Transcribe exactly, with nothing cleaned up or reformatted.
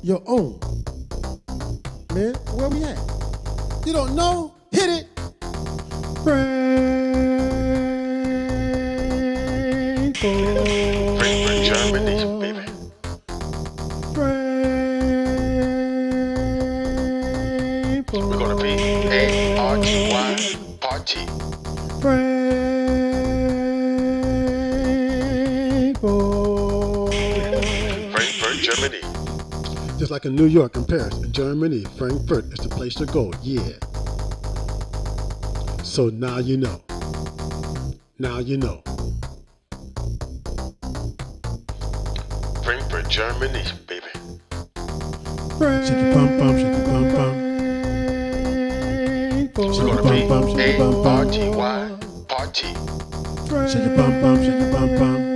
your own. Man, where we at? You don't know? Hit it. Frankfurt. Frankfurt, Germany, baby. Frankfurt. We're gonna be A R T Y party. Frankfurt. Frankfurt, Germany. Just like in New York and Paris and Germany, Frankfurt is the place to go, yeah. So now you know. Now you know. Frankfurt, Germany, baby. Shake your bum bum, shake your bum bum. We're gonna be A R T Y party. Shake your bum bum, shake your bum bum.